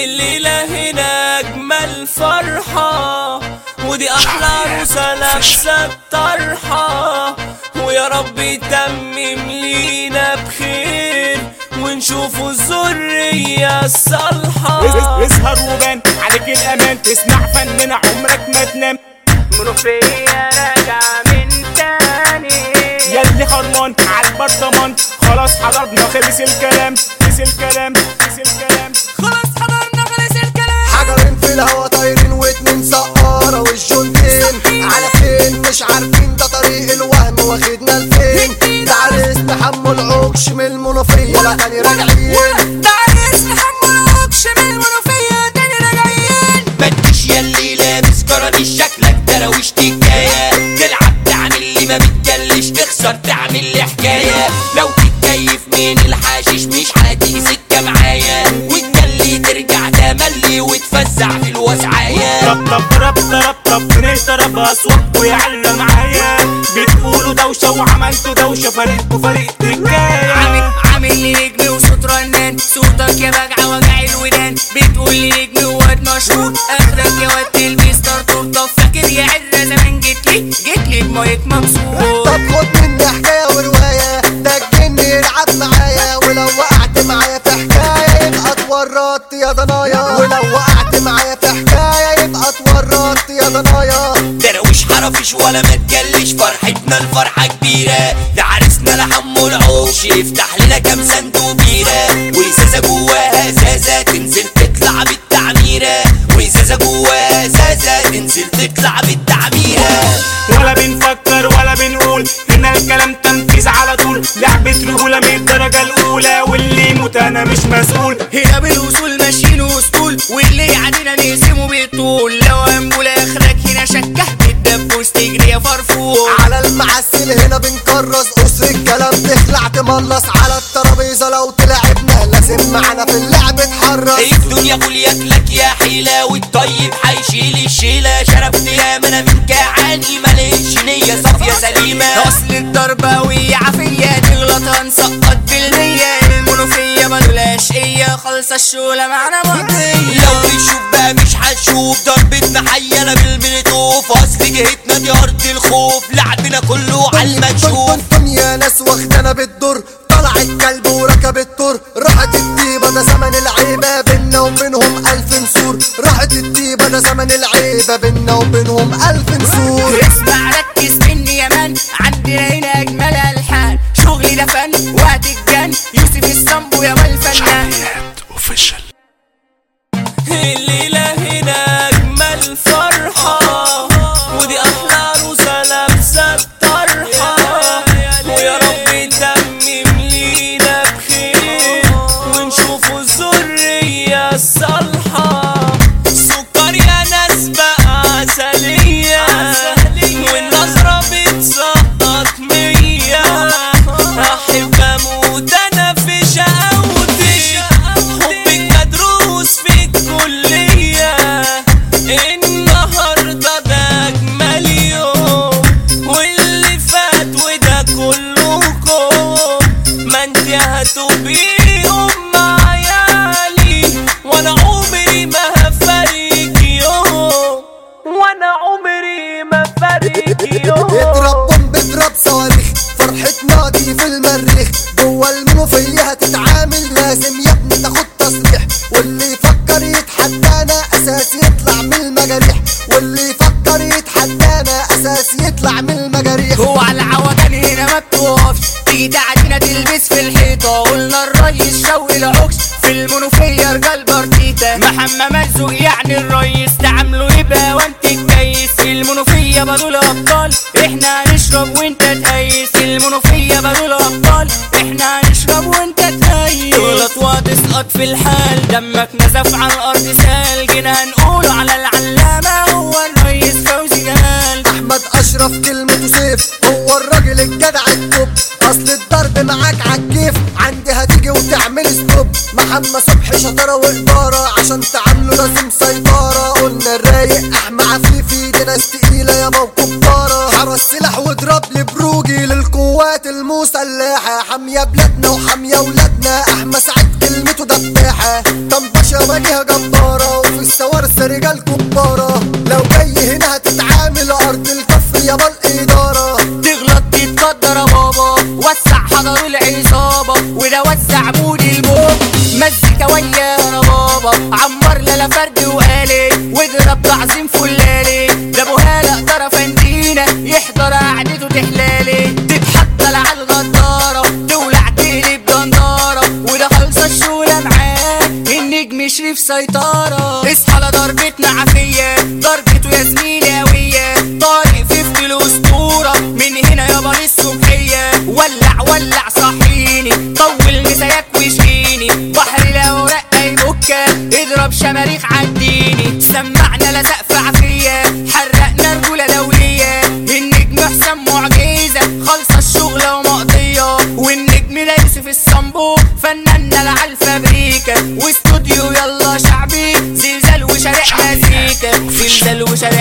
الليلة هنا أجمل فرحة، ودي أحلى عروسة لابسة الطرحة، ويا رب يتمم لينا بخير ونشوفوا الذرية الصالحة. اسهر وبان عليك الأمان، تسمع فننا عمرك ما تنام. منوفية راجعة من تاني، ياللي خرمان عالبرطمان، خلاص حضرنا خلص الكلام، خلص الكلام، خلص الكلام، خلاص حضرنا خلص الكلام. حجرين في الهوا طايرين واتنين سقارة والجندين على فين مش عارفين، ده طريق الوهم واخدنا لفين. ده عريس تحمل عكش من المنوفية لا تاني راجعين، ده عريس تحمل عكش من المنوفية تاني راجعين. متش ياللي لابس كرانيش شكلك دراويش تكاية، تلعب تعمل لي ما بتجلش، تخسر تعمل لي حكاية. لو تتكيف من الحشيش مش هتيجي سكة معايا، وتجلي ترجع تملي وتفزع في الوسعاية. طب نضرب اصوات ويعلى معايا، بتقولوا دوشة وعملتوا دوشة، فريقكوا فريق تكاية. عامل لي نجم وصوت رنان، صوتك يا بجعة وجع الودان، بتقول لي نجم وواد مشهور، اخرك يا واد تلبس طرطور. طب فاكر يا عرة زمان جيتلي بمايك مكسور. طب خد مني حكاية ورواية، ده الجن يلعب معايا، ولو وقعت معايا في حكاية يبقى اتورطت يا ضنايا، ولو وقعت معايا في حكاية يبقى اتورطت يا ضنايا. درويش حرفش ولا ما تجلش، فرحتنا الفرحة كبيرة، ده عرسنا لحمه العوش، يفتح لنا كام صندوق بيرة، وإزازة جواها ازازة تنزل تطلع بالتعميرة، وإزازة جواها ازازة تنزل تطلع بالتعميرة. ولا بنفكر ولا بنقول، هنا الكلام تنفيذ على طول، لعبة رجولة من الدرجة الأولى، واللي يموت أنا مش مسؤول. هنا بالوصول ماشيين وسطول، واللي يعدينا نقسمه بالطول، لو هنقول اخرك هنا شكه الدبوس تجري يا فرفور. على المعسل هنا بنكرس قصر الكلام، تخلع تملص على الترابيزة، لو تلعبنا لازم معانا في اللعب تحرص. الدنيا قول ياكلك يا حيلة، والطيب حيشيل الشيلة، شربت يا انا من كعاني ماليش نية صافية سليمة. اصل الضربة ويا عافية تغلط هنسقط بالمية، المنوفية ملولاش ايه، خالصة الشولة معنا مقضية. لو يشوف بقى مش هتشوف، ضربتنا حيالة بالمنتوف، اصل جهتنا دي ارض الخوف، لعبنا كله عالمكشوف. دنيا ناس واخدانا بالدور، طلع الكلب وركب التور، راحت الطيبة ده زمن العيبة، بينا وبينهم ألف نسور، راحت الطيبة ده زمن العيبة، بينا وبينهم ألف نسور. اسمع ركز مني يا مان، عندنا هنا اجمل الحان، شغلي ده فن وقت الجن، يوسف الصنبو يا الفنان. الليلة هنا أجمل فرحة، ودي أحلى عروسة لابسة الطرحة، ويا رب يتمم لينا بخير ونشوفوا الذرية الصالحة. سكر يا ناس بقى عسلية، والنظرة بتسقط 100، أحب أموت أنا في شقاوتي، حبك مدروس في الكلية، النهاردة ده أجمل يوم، واللي فات وده كلكم، ما انت هتبقي أم عيالي، وأنا عمري ما هفارق يوم، وأنا عمري ما هفارق يوم. اضرب بوم اضرب صواريخ، فرحتنا دي في المريخ، جوا المنوفية هتتعامل، لازم يا ابني تاخد تصريح، واللي يفكر يتحدانا اساس يطلع من المجاريح، واللي يفكر يتحدانا اساس يطلع من المجاريح. هو على العوجان هنا ما بتوقفش، تيجي تعدينا تلبس في الحيطة، قلنا الريس شوقي العكس، في المنوفية رجال بارتيتا، محمد مرزوق يعني الريس، تعامله يبقى وانت تكيس، المنوفية بدول ابطال، احنا هنشرب وانت تهيس، المنوفية بدول ابطال، احنا هنشرب وانت تهيس، تغلط وتسقط في الحال، دمك نزف على الارض سال، جينا هنقوله على العلامة هو الريس فوزي جمال. احمد اشرف كلمته سيف، هو الراجل الجدع التوب، اصل الضرب معاك عالكيف، عندي هتيجي وتعمل ستوب، محمد صبحي شطارة وإدارة، عشان تعامله لازم سيطرة، قلنا الرايق احمى عفيفي، دي ناس تقيلة يا موكب طارة، حرس سلاح واضرب لي بروجي للقوات المسلحة، حامية بلادنا وحامية ولادنا، احمى سعيد كلمته دباحة، طنطاشة واجهة جبارة. بابا عمر لالا فرد وقالي واضرب تعظيم فلالي ده ابو هالة طرف اندينا يحضر قعدته تحلالي تتحطل على الغدارة تولع تقلب دندارة وده خلصة الشولة معاه النجم شريف سيطرة اصحى لضربتنا عافية ضربته يا زميلي قوية طارق فيفت الاسطورة من هنا يابا للصبحية ولع صحيني طول مساياك وشقيني بحر الاوراق يبكى اضرب شماريخ عديني سمعنا لسقف عافية حرقنا رجولة دولية النجم حسام معجزة خالصة الشغلة ومقضية والنجم ده يوسف الصنبور فناننا العالفابريكا واستوديو يلا شعبي زلزال وشارع مزيكا زلزال وشارع